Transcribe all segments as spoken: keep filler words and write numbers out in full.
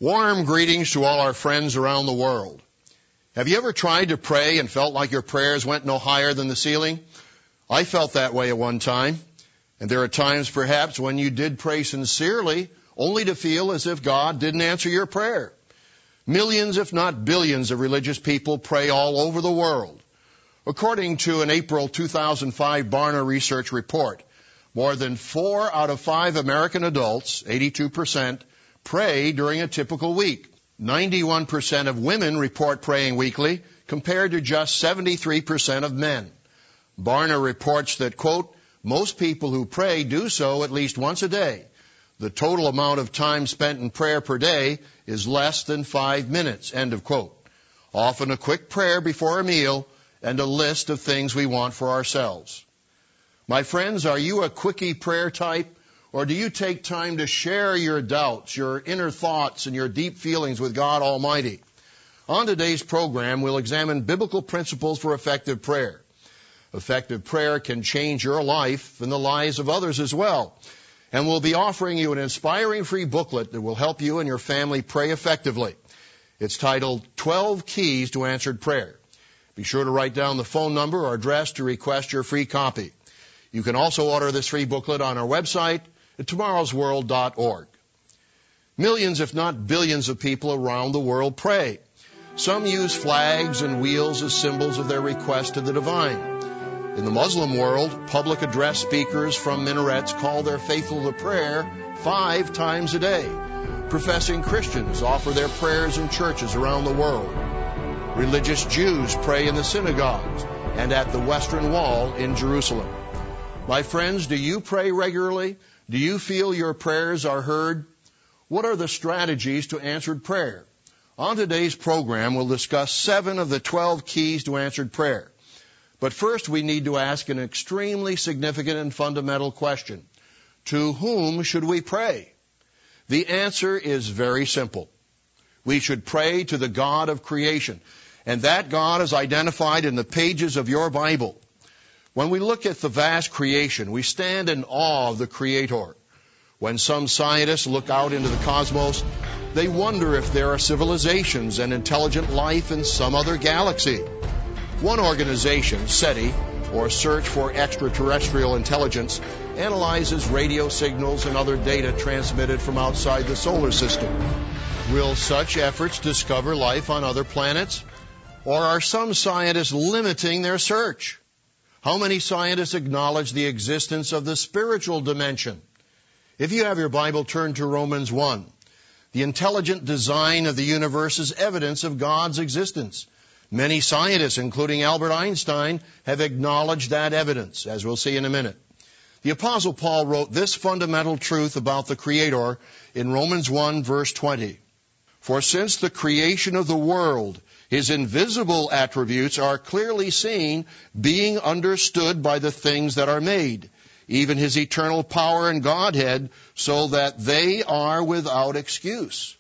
Warm greetings to all our friends around the world. Have you ever tried to pray and felt like your prayers went no higher than the ceiling? I felt that way at one time. And there are times perhaps when you did pray sincerely, only to feel as if God didn't answer your prayer. Millions, if not billions, of religious people pray all over the world. According to an April two thousand five Barna Research report, more than four out of five American adults, eighty-two percent, pray during a typical week. ninety-one percent of women report praying weekly, compared to just seventy-three percent of men. Barna reports that, quote, most people who pray do so at least once a day. The total amount of time spent in prayer per day is less than five minutes, end of quote. Often a quick prayer before a meal and a list of things we want for ourselves. My friends, are you a quickie prayer type? Or do you take time to share your doubts, your inner thoughts, and your deep feelings with God Almighty? On today's program, we'll examine biblical principles for effective prayer. Effective prayer can change your life and the lives of others as well. And we'll be offering you an inspiring free booklet that will help you and your family pray effectively. It's titled twelve Keys to Answered Prayer. Be sure to write down the phone number or address to request your free copy. You can also order this free booklet on our website at tomorrows world dot org. Millions, if not billions, of people around the world pray. Some use flags and wheels as symbols of their request to the divine. In the Muslim world, public address speakers from minarets call their faithful to prayer five times a day. Professing Christians offer their prayers in churches around the world. Religious Jews pray in the synagogues and at the Western Wall in Jerusalem. My friends, do you pray regularly? Do you feel your prayers are heard? What are the strategies to answered prayer? On today's program, we'll discuss seven of the twelve keys to answered prayer. But first, we need to ask an extremely significant and fundamental question. To whom should we pray? The answer is very simple. We should pray to the God of creation, and that God is identified in the pages of your Bible. When we look at the vast creation, we stand in awe of the Creator. When some scientists look out into the cosmos, they wonder if there are civilizations and intelligent life in some other galaxy. One organization, SETI, or Search for Extraterrestrial Intelligence, analyzes radio signals and other data transmitted from outside the solar system. Will such efforts discover life on other planets? Or are some scientists limiting their search? How many scientists acknowledge the existence of the spiritual dimension? If you have your Bible, turn to Romans one. The intelligent design of the universe is evidence of God's existence. Many scientists, including Albert Einstein, have acknowledged that evidence, as we'll see in a minute. The Apostle Paul wrote this fundamental truth about the Creator in Romans one, verse twenty. For since the creation of the world, His invisible attributes are clearly seen, being understood by the things that are made, even His eternal power and Godhead, so that they are without excuse.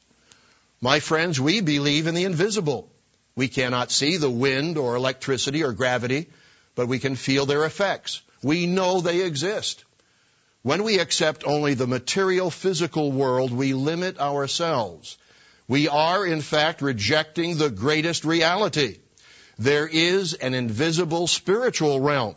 My friends, we believe in the invisible. We cannot see the wind or electricity or gravity, but we can feel their effects. We know they exist. When we accept only the material, physical world, we limit ourselves. We are, in fact, rejecting the greatest reality. There is an invisible spiritual realm.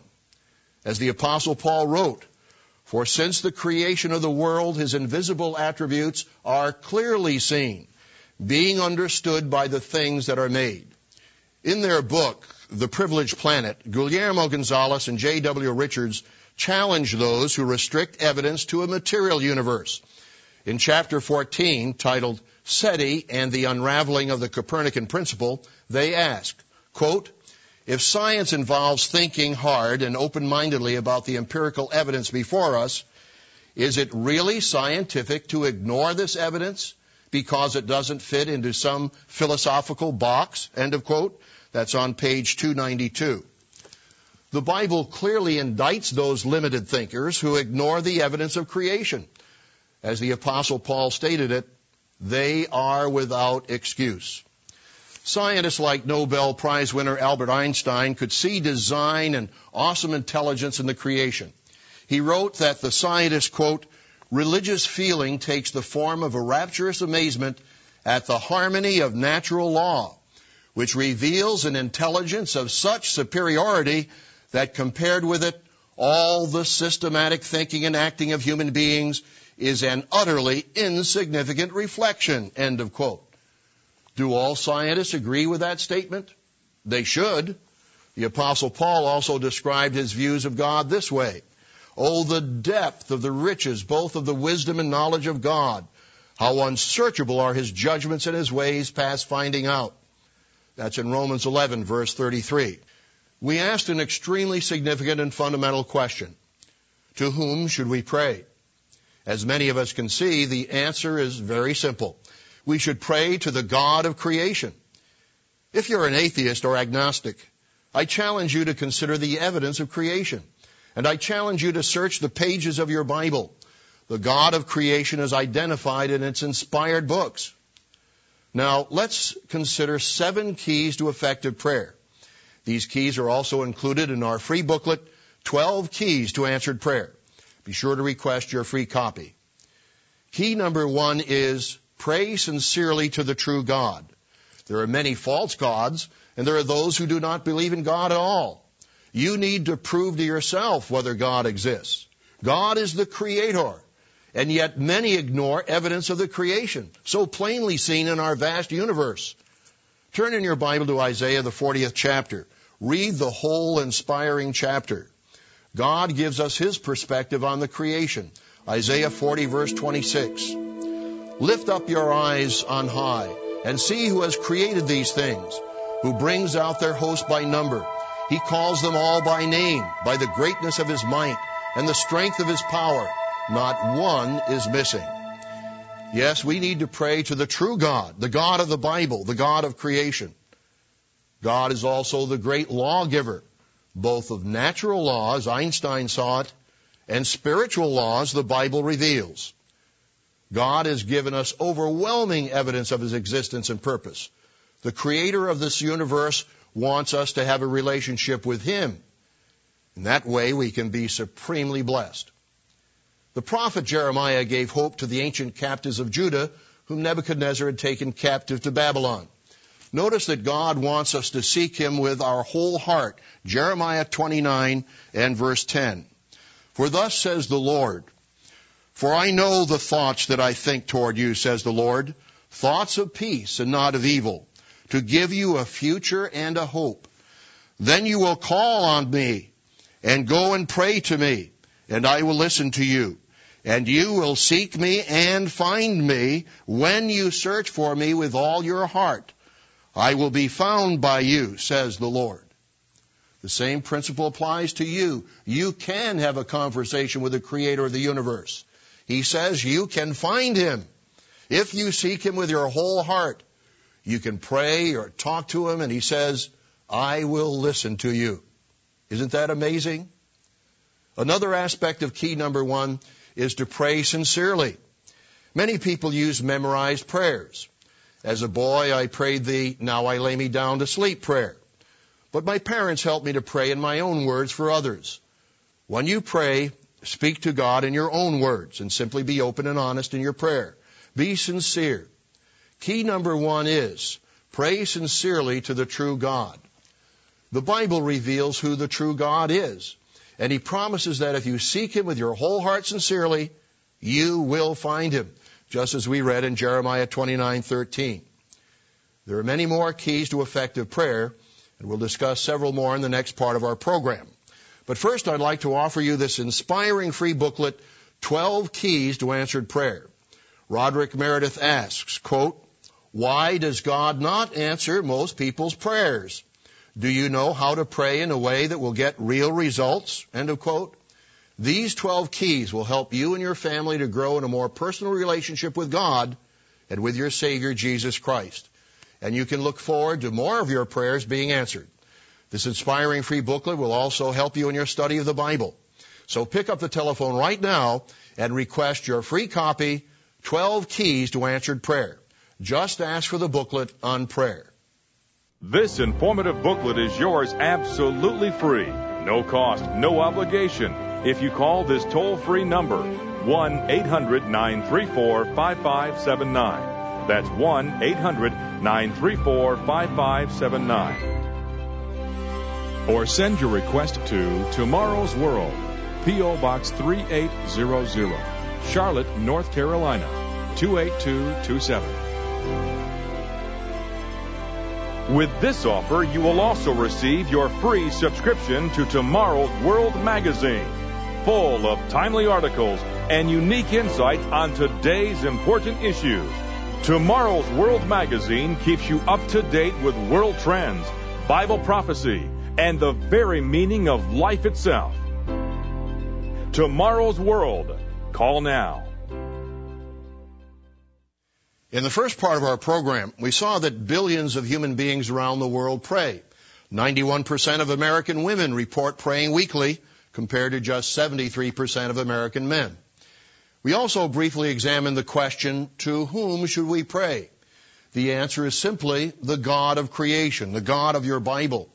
As the Apostle Paul wrote, for since the creation of the world, His invisible attributes are clearly seen, being understood by the things that are made. In their book, The Privileged Planet, Guillermo Gonzalez and J W Richards challenge those who restrict evidence to a material universe. In chapter fourteen, titled SETI and the Unraveling of the Copernican Principle, they ask, quote, if science involves thinking hard and open-mindedly about the empirical evidence before us, is it really scientific to ignore this evidence because it doesn't fit into some philosophical box? End of quote. That's on page two ninety-two. The Bible clearly indicts those limited thinkers who ignore the evidence of creation. As the Apostle Paul stated it, they are without excuse. Scientists like Nobel Prize winner Albert Einstein could see design and awesome intelligence in the creation. He wrote that the scientist, quote, religious feeling takes the form of a rapturous amazement at the harmony of natural law, which reveals an intelligence of such superiority that compared with it, all the systematic thinking and acting of human beings is an utterly insignificant reflection, end of quote. Do all scientists agree with that statement? They should. The Apostle Paul also described his views of God this way. Oh, the depth of the riches, both of the wisdom and knowledge of God. How unsearchable are his judgments and his ways past finding out. That's in Romans eleven, verse thirty-three. We asked an extremely significant and fundamental question. To whom should we pray? As many of us can see, the answer is very simple. We should pray to the God of creation. If you're an atheist or agnostic, I challenge you to consider the evidence of creation. And I challenge you to search the pages of your Bible. The God of creation is identified in its inspired books. Now, let's consider seven keys to effective prayer. These keys are also included in our free booklet, twelve Keys to Answered Prayer. Be sure to request your free copy. Key number one is pray sincerely to the true God. There are many false gods, and there are those who do not believe in God at all. You need to prove to yourself whether God exists. God is the Creator, and yet many ignore evidence of the creation, so plainly seen in our vast universe. Turn in your Bible to Isaiah, the fortieth chapter. Read the whole inspiring chapter. God gives us His perspective on the creation. Isaiah forty, verse twenty-six. Lift up your eyes on high and see who has created these things, who brings out their host by number. He calls them all by name, by the greatness of His might and the strength of His power. Not one is missing. Yes, we need to pray to the true God, the God of the Bible, the God of creation. God is also the great lawgiver, both of natural laws, Einstein saw it, and spiritual laws the Bible reveals. God has given us overwhelming evidence of His existence and purpose. The Creator of this universe wants us to have a relationship with Him. In that way, we can be supremely blessed. The prophet Jeremiah gave hope to the ancient captives of Judah, whom Nebuchadnezzar had taken captive to Babylon. Notice that God wants us to seek Him with our whole heart. Jeremiah twenty-nine and verse ten. For thus says the Lord, for I know the thoughts that I think toward you, says the Lord, thoughts of peace and not of evil, to give you a future and a hope. Then you will call on me and go and pray to me, and I will listen to you. And you will seek me and find me when you search for me with all your heart. I will be found by you, says the Lord. The same principle applies to you. You can have a conversation with the Creator of the universe. He says you can find Him. If you seek Him with your whole heart, you can pray or talk to Him, and He says, I will listen to you. Isn't that amazing? Another aspect of key number one is to pray sincerely. Many people use memorized prayers. As a boy, I prayed the now I lay me down to sleep prayer. But my parents helped me to pray in my own words for others. When you pray, speak to God in your own words and simply be open and honest in your prayer. Be sincere. Key number one is pray sincerely to the true God. The Bible reveals who the true God is. And He promises that if you seek Him with your whole heart sincerely, you will find Him, just as we read in Jeremiah twenty-nine thirteen. There are many more keys to effective prayer, and we'll discuss several more in the next part of our program. But first, I'd like to offer you this inspiring free booklet, twelve Keys to Answered Prayer. Roderick Meredith asks, quote, why does God not answer most people's prayers? Do you know how to pray in a way that will get real results? End of quote. These twelve keys will help you and your family to grow in a more personal relationship with God and with your Savior, Jesus Christ. And you can look forward to more of your prayers being answered. This inspiring free booklet will also help you in your study of the Bible. So pick up the telephone right now and request your free copy, twelve Keys to Answered Prayer. Just ask for the booklet on prayer. This informative booklet is yours absolutely free. No cost, no obligation. If you call this toll-free number, one eight hundred nine three four five five seven nine. That's one eight hundred nine three four five five seven nine. Or send your request to Tomorrow's World, P O. Box three eight zero zero, Charlotte, North Carolina, two eight two two seven. With this offer, you will also receive your free subscription to Tomorrow's World magazine, full of timely articles and unique insights on today's important issues. Tomorrow's World magazine keeps you up to date with world trends, Bible prophecy, and the very meaning of life itself. Tomorrow's World. Call now. In the first part of our program, we saw that billions of human beings around the world pray. ninety-one percent of American women report praying weekly, compared to just seventy-three percent of American men. We also briefly examined the question, to whom should we pray? The answer is simply the God of creation, the God of your Bible.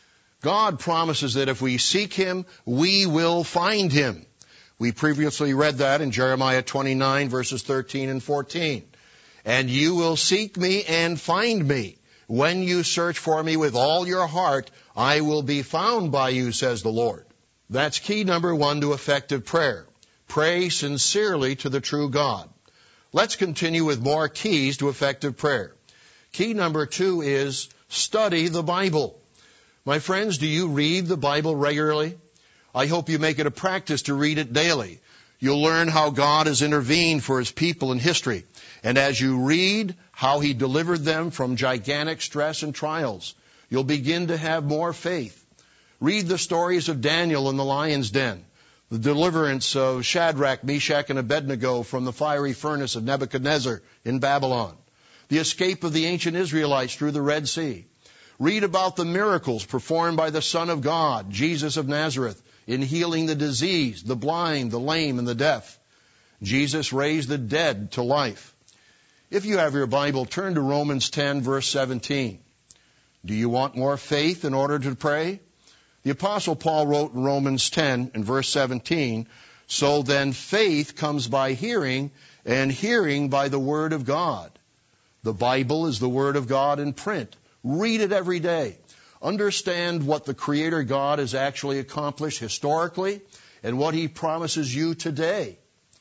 God promises that if we seek Him, we will find Him. We previously read that in Jeremiah twenty-nine, verses thirteen and fourteen. And you will seek me and find me. When you search for me with all your heart, I will be found by you, says the Lord. That's key number one to effective prayer. Pray sincerely to the true God. Let's continue with more keys to effective prayer. Key number two is study the Bible. My friends, do you read the Bible regularly? I hope you make it a practice to read it daily. You'll learn how God has intervened for His people in history. And as you read how He delivered them from gigantic stress and trials, you'll begin to have more faith. Read the stories of Daniel in the lion's den, the deliverance of Shadrach, Meshach, and Abednego from the fiery furnace of Nebuchadnezzar in Babylon, the escape of the ancient Israelites through the Red Sea. Read about the miracles performed by the Son of God, Jesus of Nazareth, in healing the diseased, the blind, the lame, and the deaf. Jesus raised the dead to life. If you have your Bible, turn to Romans ten, verse seventeen. Do you want more faith in order to pray? The Apostle Paul wrote in Romans ten, in verse seventeen, so then faith comes by hearing, and hearing by the Word of God. The Bible is the Word of God in print. Read it every day. Understand what the Creator God has actually accomplished historically and what He promises you today.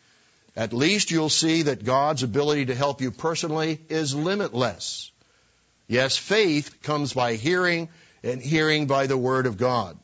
At least you'll see that God's ability to help you personally is limitless. Yes, faith comes by hearing, and hearing by the Word of God.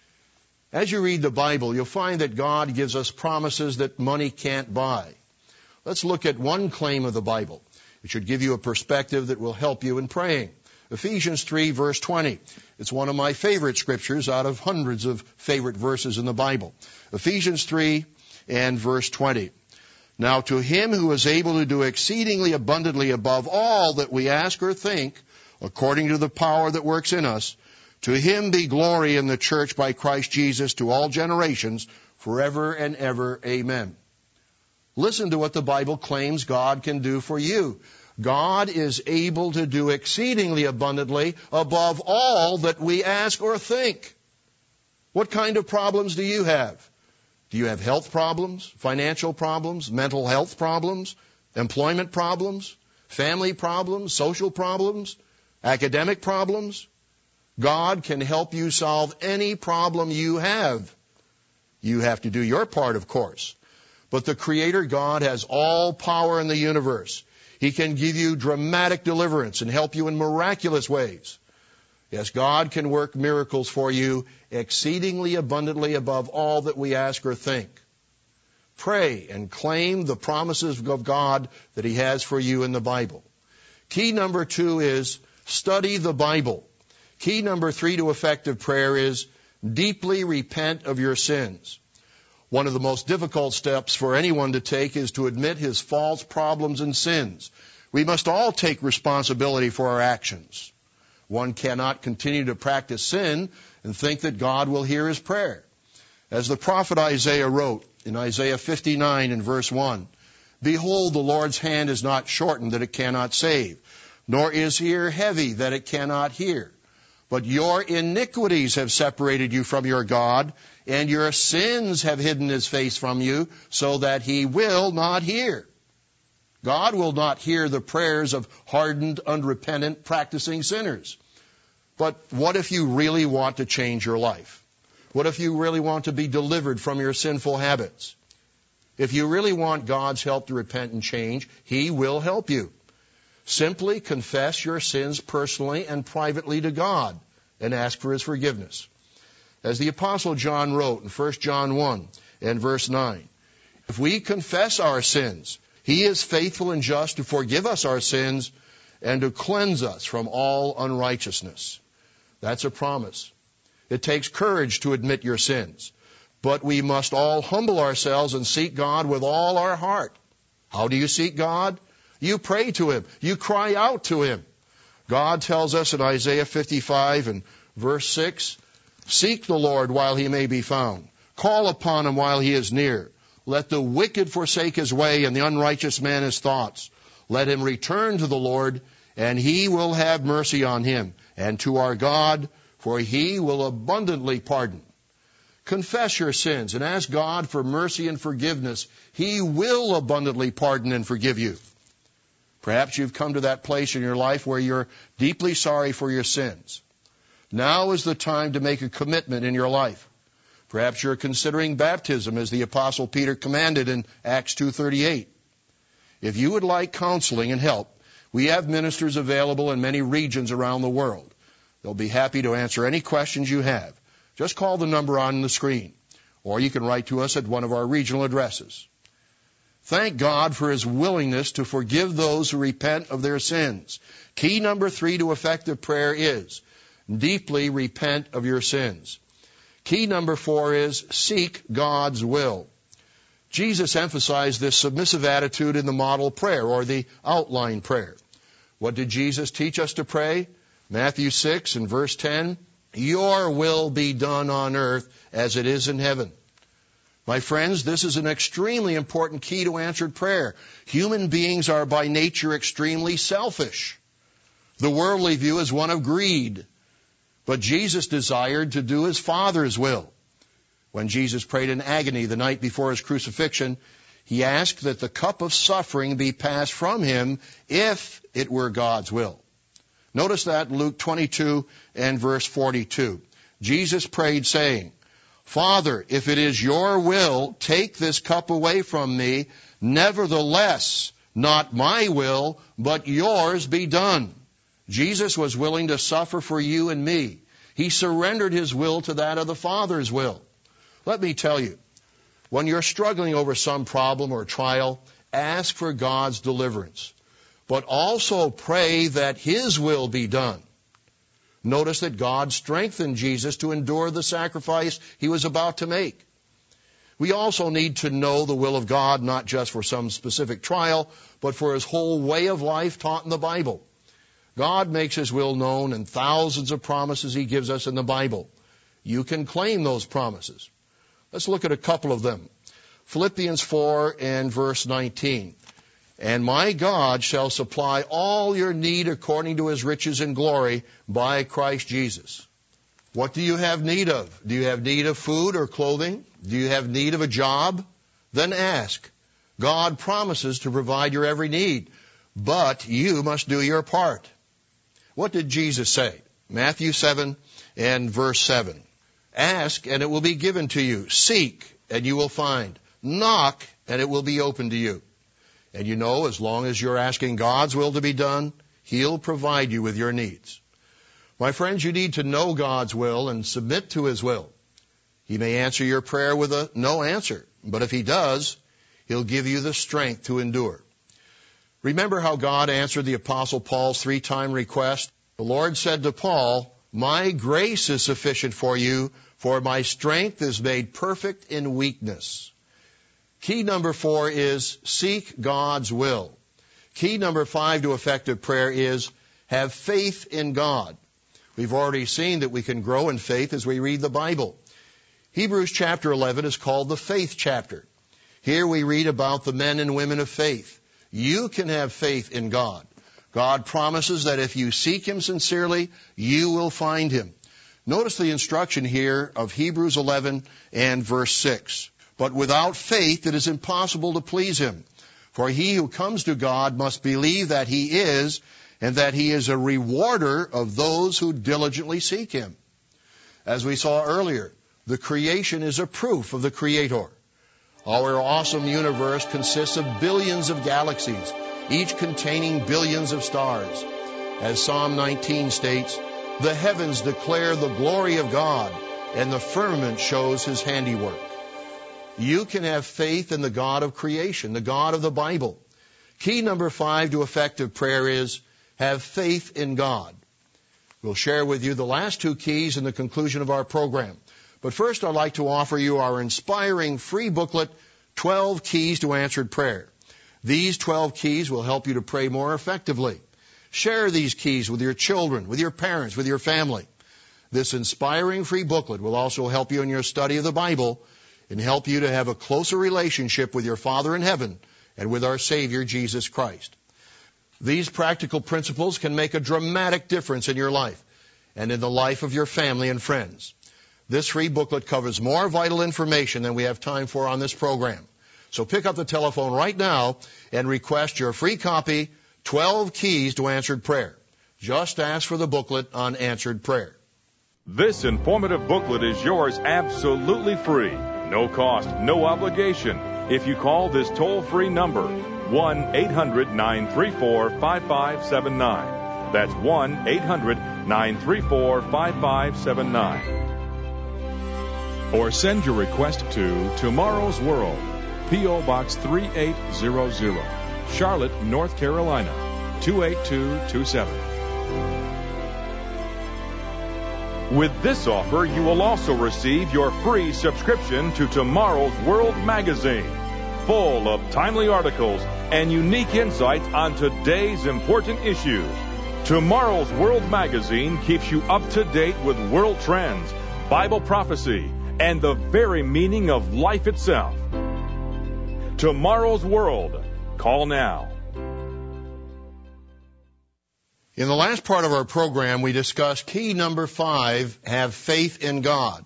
As you read the Bible, you'll find that God gives us promises that money can't buy. Let's look at one claim of the Bible. It should give you a perspective that will help you in praying. Ephesians three, verse twenty. It's one of my favorite scriptures out of hundreds of favorite verses in the Bible. Ephesians three and verse twenty. Now to Him who is able to do exceedingly abundantly above all that we ask or think, according to the power that works in us, to Him be glory in the church by Christ Jesus to all generations, forever and ever. Amen. Listen to what the Bible claims God can do for you. God is able to do exceedingly abundantly above all that we ask or think. What kind of problems do you have? Do you have health problems, financial problems, mental health problems, employment problems, family problems, social problems, academic problems? God can help you solve any problem you have. You have to do your part, of course. But the Creator God has all power in the universe. He can give you dramatic deliverance and help you in miraculous ways. Yes, God can work miracles for you exceedingly abundantly above all that we ask or think. Pray and claim the promises of God that He has for you in the Bible. Key number two is study the Bible. Key number three to effective prayer is deeply repent of your sins. One of the most difficult steps for anyone to take is to admit his faults, problems, and sins. We must all take responsibility for our actions. One cannot continue to practice sin and think that God will hear his prayer. As the prophet Isaiah wrote in Isaiah fifty-nine and verse one, behold, the Lord's hand is not shortened that it cannot save, nor is ear heavy that it cannot hear. But your iniquities have separated you from your God, and your sins have hidden His face from you, so that He will not hear. God will not hear the prayers of hardened, unrepentant, practicing sinners. But what if you really want to change your life? What if you really want to be delivered from your sinful habits? If you really want God's help to repent and change, He will help you. Simply confess your sins personally and privately to God and ask for His forgiveness. As the Apostle John wrote in First John one and verse nine, if we confess our sins, He is faithful and just to forgive us our sins and to cleanse us from all unrighteousness. That's a promise. It takes courage to admit your sins, but we must all humble ourselves and seek God with all our heart. How do you seek God? You pray to Him. You cry out to Him. God tells us in Isaiah fifty-five and verse six, seek the Lord while He may be found. Call upon Him while He is near. Let the wicked forsake his way and the unrighteous man his thoughts. Let him return to the Lord, and He will have mercy on him, and to our God, for He will abundantly pardon. Confess your sins and ask God for mercy and forgiveness. He will abundantly pardon and forgive you. Perhaps you've come to that place in your life where you're deeply sorry for your sins. Now is the time to make a commitment in your life. Perhaps you're considering baptism as the Apostle Peter commanded in Acts two thirty-eight. If you would like counseling and help, we have ministers available in many regions around the world. They'll be happy to answer any questions you have. Just call the number on the screen, or you can write to us at one of our regional addresses. Thank God for His willingness to forgive those who repent of their sins. Key number three to effective prayer is deeply repent of your sins. Key number four is seek God's will. Jesus emphasized this submissive attitude in the model prayer or the outline prayer. What did Jesus teach us to pray? Matthew six and verse ten, your will be done on earth as it is in heaven. My friends, this is an extremely important key to answered prayer. Human beings are by nature extremely selfish. The worldly view is one of greed. But Jesus desired to do His Father's will. When Jesus prayed in agony the night before His crucifixion, He asked that the cup of suffering be passed from Him if it were God's will. Notice that in Luke twenty-two and verse forty-two. Jesus prayed saying, Father, if it is your will, take this cup away from me. Nevertheless, not my will, but yours be done. Jesus was willing to suffer for you and me. He surrendered His will to that of the Father's will. Let me tell you, when you're struggling over some problem or trial, ask for God's deliverance. But also pray that His will be done. Notice that God strengthened Jesus to endure the sacrifice He was about to make. We also need to know the will of God, not just for some specific trial, but for His whole way of life taught in the Bible. God makes His will known in thousands of promises He gives us in the Bible. You can claim those promises. Let's look at a couple of them. Philippians four and verse nineteen. And my God shall supply all your need according to His riches and glory by Christ Jesus. What do you have need of? Do you have need of food or clothing? Do you have need of a job? Then ask. God promises to provide your every need, but you must do your part. What did Jesus say? Matthew seven and verse seven. Ask and it will be given to you. Seek and you will find. Knock and it will be opened to you. And you know, as long as you're asking God's will to be done, He'll provide you with your needs. My friends, you need to know God's will and submit to His will. He may answer your prayer with a no answer, but if He does, He'll give you the strength to endure. Remember how God answered the Apostle Paul's three-time request? The Lord said to Paul, my grace is sufficient for you, for my strength is made perfect in weakness. Key number four is seek God's will. Key number five to effective prayer is have faith in God. We've already seen that we can grow in faith as we read the Bible. Hebrews chapter eleven is called the faith chapter. Here we read about the men and women of faith. You can have faith in God. God promises that if you seek Him sincerely, you will find Him. Notice the instruction here of Hebrews eleven and verse six. But without faith it is impossible to please Him. For he who comes to God must believe that he is, and that he is a rewarder of those who diligently seek him. As we saw earlier, the creation is a proof of the Creator. Our awesome universe consists of billions of galaxies, each containing billions of stars. As Psalm nineteen states, the heavens declare the glory of God, and the firmament shows his handiwork. You can have faith in the God of creation, the God of the Bible. Key number five to effective prayer is have faith in God. We'll share with you the last two keys in the conclusion of our program. But first, I'd like to offer you our inspiring free booklet, twelve Keys to Answered Prayer. These twelve keys will help you to pray more effectively. Share these keys with your children, with your parents, with your family. This inspiring free booklet will also help you in your study of the Bible and help you to have a closer relationship with your Father in heaven and with our Savior, Jesus Christ. These practical principles can make a dramatic difference in your life and in the life of your family and friends. This free booklet covers more vital information than we have time for on this program. So pick up the telephone right now and request your free copy, twelve Keys to Answered Prayer. Just ask for the booklet on answered prayer. This informative booklet is yours absolutely free. No cost, no obligation. If you call this toll-free number, one eight hundred nine three four five five seven nine. That's one eight hundred nine three four five five seven nine. Or send your request to Tomorrow's World, P O. Box three eight zero zero, Charlotte, North Carolina, two eight two two seven. With this offer, you will also receive your free subscription to Tomorrow's World magazine, full of timely articles and unique insights on today's important issues. Tomorrow's World magazine keeps you up to date with world trends, Bible prophecy, and the very meaning of life itself. Tomorrow's World. Call now. In the last part of our program, we discussed key number five, have faith in God.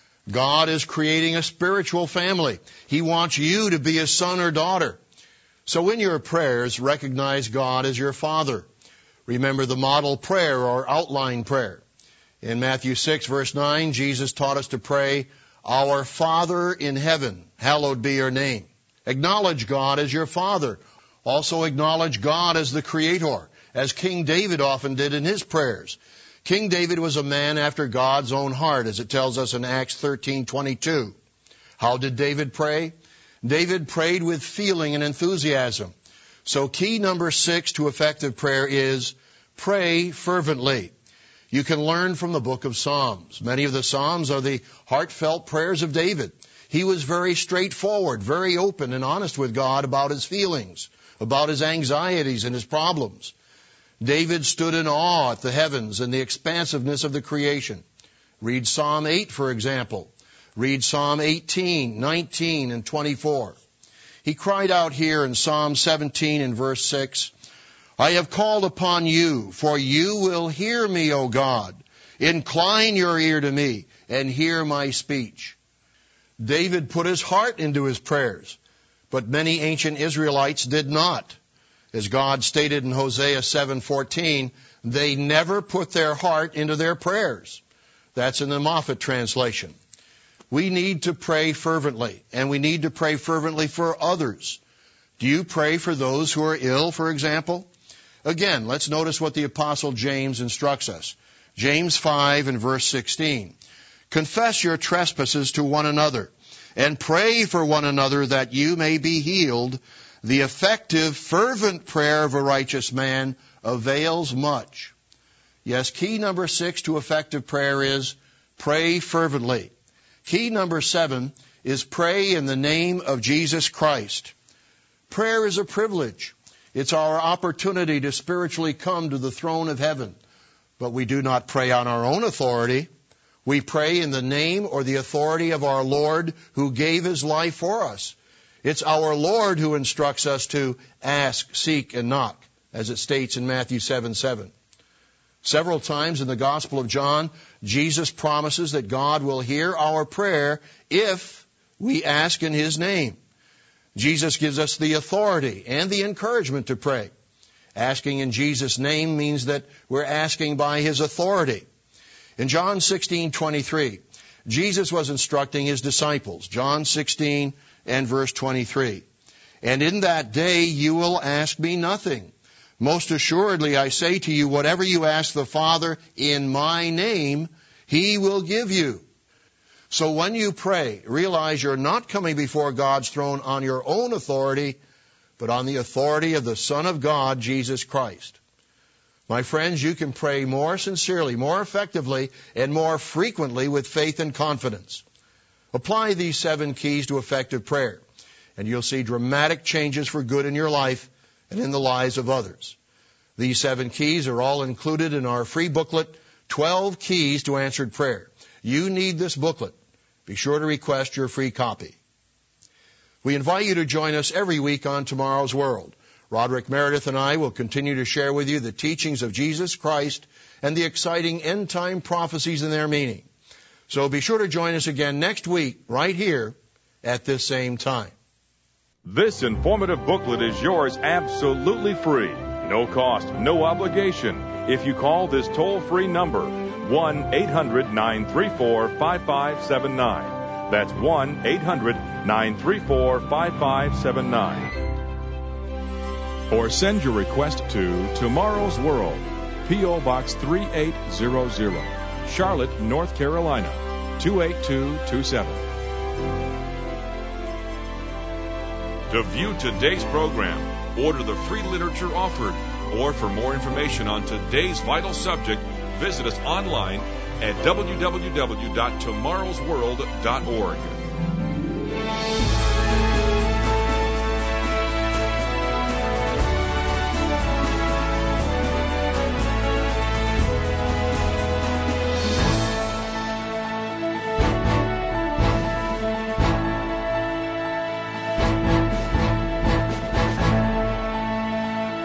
God is creating a spiritual family. He wants you to be his son or daughter. So in your prayers, recognize God as your Father. Remember the model prayer or outline prayer. In Matthew six, verse nine, Jesus taught us to pray, Our Father in heaven, hallowed be your name. Acknowledge God as your Father. Also acknowledge God as the Creator, as King David often did in his prayers. King David was a man after God's own heart, as it tells us in Acts thirteen twenty-two. How did David pray? David prayed with feeling and enthusiasm. So key number six to effective prayer is pray fervently. You can learn from the book of Psalms. Many of the Psalms are the heartfelt prayers of David. He was very straightforward, very open and honest with God about his feelings, about his anxieties and his problems. David stood in awe at the heavens and the expansiveness of the creation. Read Psalm eight, for example. Read Psalm eighteen, nineteen, and twenty-four. He cried out here in Psalm seventeen in verse six, I have called upon you, for you will hear me, O God. Incline your ear to me and hear my speech. David put his heart into his prayers, but many ancient Israelites did not. As God stated in Hosea seven fourteen, they never put their heart into their prayers. That's in the Moffat translation. We need to pray fervently, and we need to pray fervently for others. Do you pray for those who are ill, for example? Again, let's notice what the Apostle James instructs us. James five and verse sixteen. Confess your trespasses to one another, and pray for one another that you may be healed. The effective, fervent prayer of a righteous man avails much. Yes, key number six to effective prayer is pray fervently. Key number seven is pray in the name of Jesus Christ. Prayer is a privilege. It's our opportunity to spiritually come to the throne of heaven. But we do not pray on our own authority. We pray in the name or the authority of our Lord who gave his life for us. It's our Lord who instructs us to ask, seek, and knock, as it states in Matthew seven seven. Several times in the Gospel of John, Jesus promises that God will hear our prayer if we ask in his name. Jesus gives us the authority and the encouragement to pray. Asking in Jesus' name means that we're asking by His authority. In John sixteen twenty-three, Jesus was instructing His disciples. John sixteen and verse twenty-three. And in that day you will ask me nothing. Most assuredly I say to you, whatever you ask the Father in my name, He will give you. So when you pray, realize you're not coming before God's throne on your own authority, but on the authority of the Son of God, Jesus Christ. My friends, you can pray more sincerely, more effectively, and more frequently with faith and confidence. Apply these seven keys to effective prayer, and you'll see dramatic changes for good in your life and in the lives of others. These seven keys are all included in our free booklet, twelve Keys to Answered Prayer. You need this booklet. Be sure to request your free copy. We invite you to join us every week on Tomorrow's World. Roderick Meredith and I will continue to share with you the teachings of Jesus Christ and the exciting end-time prophecies and their meaning. So be sure to join us again next week, right here, at this same time. This informative booklet is yours absolutely free. No cost, no obligation. If you call this toll-free number, one eight hundred nine three four five five seven nine. That's one eight hundred nine three four five five seven nine. Or send your request to Tomorrow's World, P O. Box three eight zero zero, Charlotte, North Carolina, two eight two two seven. To view today's program, order the free literature offered, or for more information on today's vital subject, visit us online at w w w dot tomorrows world dot org.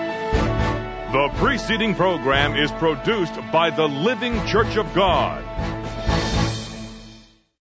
The preceding program is produced by the Living Church of God.